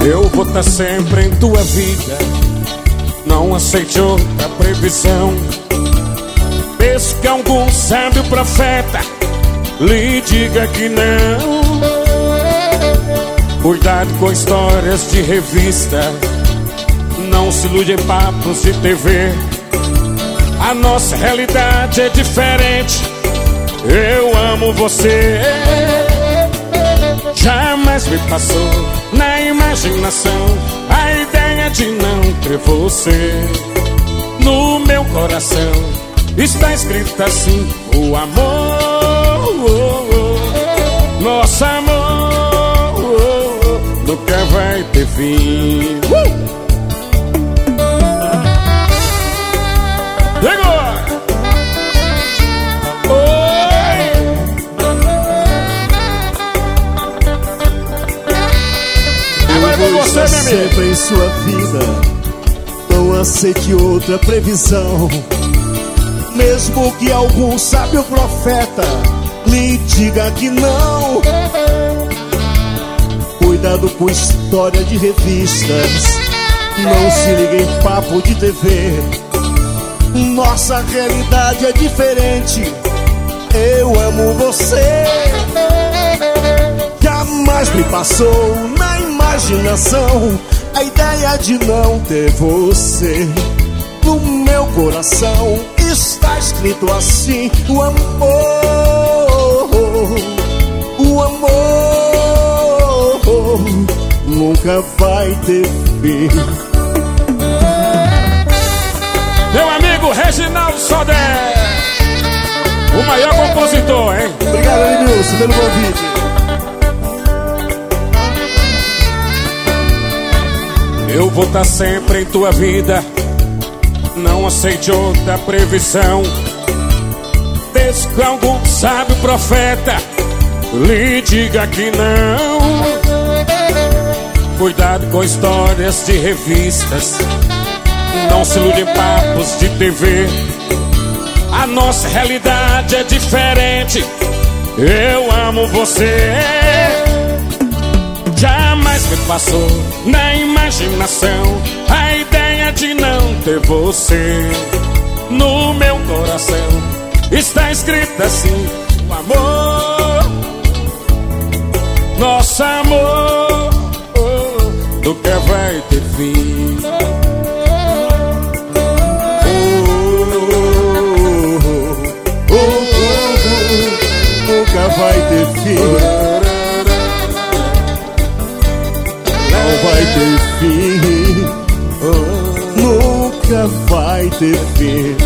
Eu vou estar sempre em tua vida, não aceite outra previsão. Mesmo que algum sábio profeta lhe diga que não. Cuidado com histórias de revista, não se ilude em papos de TV. A nossa realidade é diferente. Eu amo você. Jamais me passou na imaginação a ideia de não ter você. No meu coração está escrito assim: o amor, nosso amor, nunca vai ter fim. Você sempre em sua vida, não aceite outra previsão. Mesmo que algum sábio profeta lhe diga que não. Cuidado com história de revistas, não se liga em papo de TV. Nossa realidade é diferente. Eu amo você. Jamais me passou na imaginação a ideia de não ter você. No meu coração está escrito assim: o amor nunca vai ter fim. Meu amigo Reginaldo Sodré, o maior compositor, hein? Obrigado, Edmilson, pelo convite. Eu vou estar sempre em tua vida, não aceite outra previsão. Desde que algum sábio profeta lhe diga que não. Cuidado com histórias de revistas, não se ilude em papos de TV. A nossa realidade é diferente. Eu amo você. Jamais me passou na imaginação a ideia de não ter você. No meu coração está escrito assim: o amor, nosso amor, nunca vai ter fim. Nunca vai ter fim. Não vai ter fim. Nunca vai ter fim.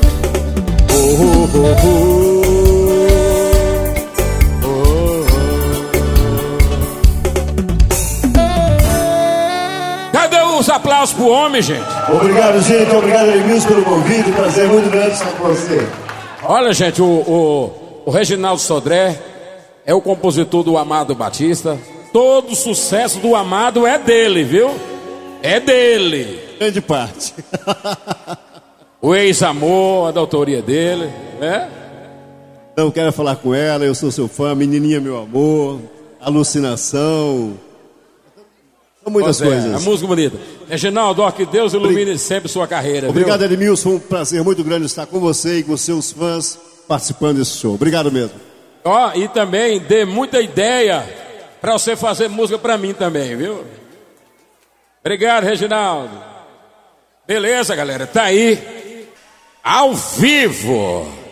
Cadê os aplausos pro homem, gente? Obrigado, gente. Obrigado, Edmilson, pelo convite. Prazer muito grande estar com você. Olha, gente, o Reginaldo Sodré é o compositor do Amado Batista. Todo o sucesso do Amado é dele, viu? É dele. Grande parte. O Ex-Amor, a da autoria dele, né? Não quero falar com ela, eu sou seu fã. Menininha, meu amor. Alucinação. São muitas coisas. A música bonita. Reginaldo, ó, que Deus ilumine sempre sua carreira. Obrigado, viu? Edmilson. Foi um prazer muito grande estar com você e com seus fãs participando desse show. Obrigado mesmo. Ó, e também dê muita ideia pra você fazer música pra mim também, viu? Obrigado, Reginaldo. Beleza, galera, tá aí ao vivo.